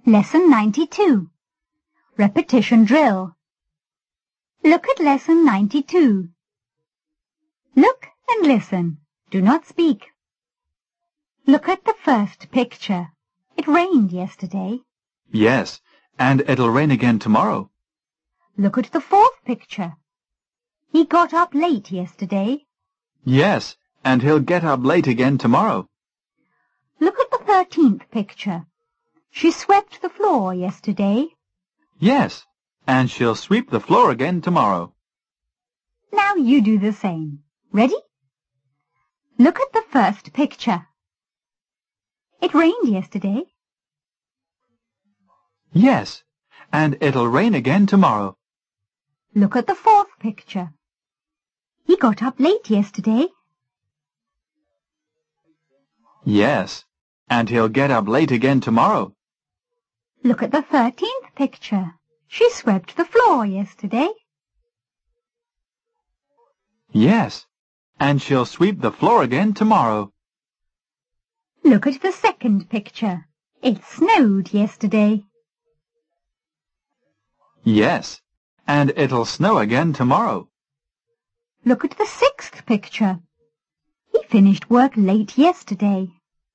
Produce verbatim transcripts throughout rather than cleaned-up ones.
Lesson ninety-two. Repetition drill. Look at lesson ninety-two. Look and listen. Do not speak. Look at the first picture. It rained yesterday. Yes, and it'll rain again tomorrow. Look at the fourth picture. He got up late yesterday. Yes, and he'll get up late again tomorrow. Look at the thirteenth picture. She swept the floor yesterday. Yes, and she'll sweep the floor again tomorrow. Now you do the same. Ready? Look at the first picture. It rained yesterday. Yes, and it'll rain again tomorrow. Look at the fourth picture. He got up late yesterday. Yes, and he'll get up late again tomorrow. Look at the thirteenth picture. She swept the floor yesterday. Yes, and she'll sweep the floor again tomorrow. Look at the second picture. It snowed yesterday. Yes, and it'll snow again tomorrow. Look at the sixth picture. He finished work late yesterday.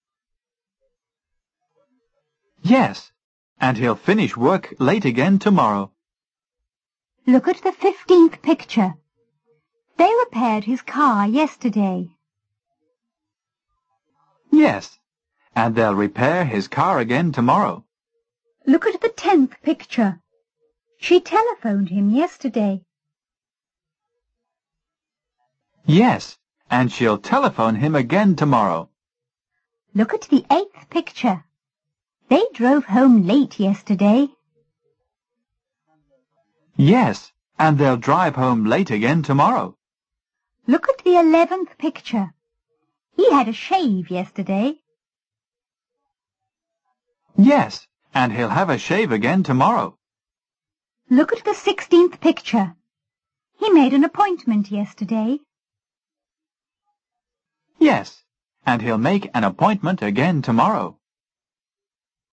Yes, and he'll finish work late again tomorrow. Look at the fifteenth picture. They repaired his car yesterday. Yes, and they'll repair his car again tomorrow. Look at the tenth picture. She telephoned him yesterday. Yes, and she'll telephone him again tomorrow. Look at the eighth picture. They drove home late yesterday. Yes, and they'll drive home late again tomorrow. Look at the eleventh picture. He had a shave yesterday. Yes, and he'll have a shave again tomorrow. Look at the sixteenth picture. He made an appointment yesterday. Yes, and he'll make an appointment again tomorrow.